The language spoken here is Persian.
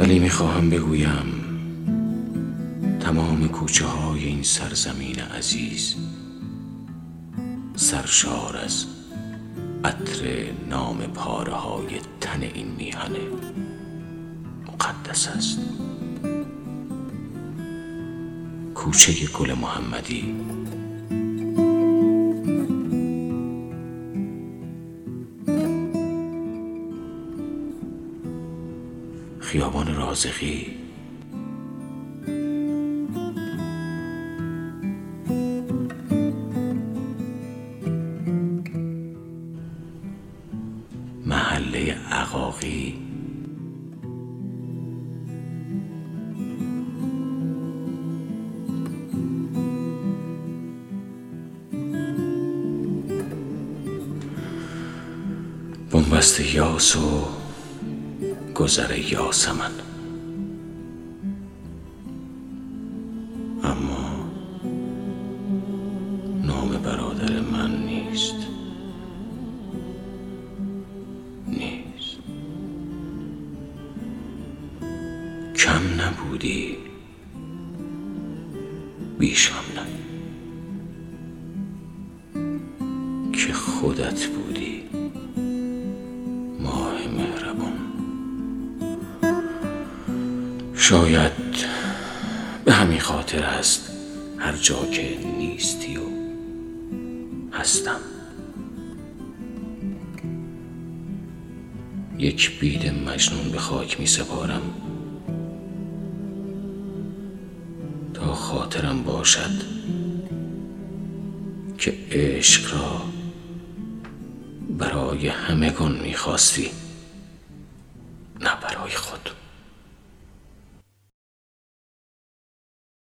ولی میخواهم بگویم تمام کوچه های این سرزمین عزیز سرشار از عطر نام پاره های تن این میهن مقدس است. کوچه گل محمدی، خیابان رازقی، محله عقاقی، بنبست یاس و گذر یاسمن. اما نام برادر من نیست. کم نبودی، بیشم نه که خودت بودی ماه مهربان. شاید به همین خاطر است هر جا که نیستی و هستم. یک بید مجنون به خاک می سپارم تا خاطرم باشد که عشق را برای همگان می خواستی، نه برای خود.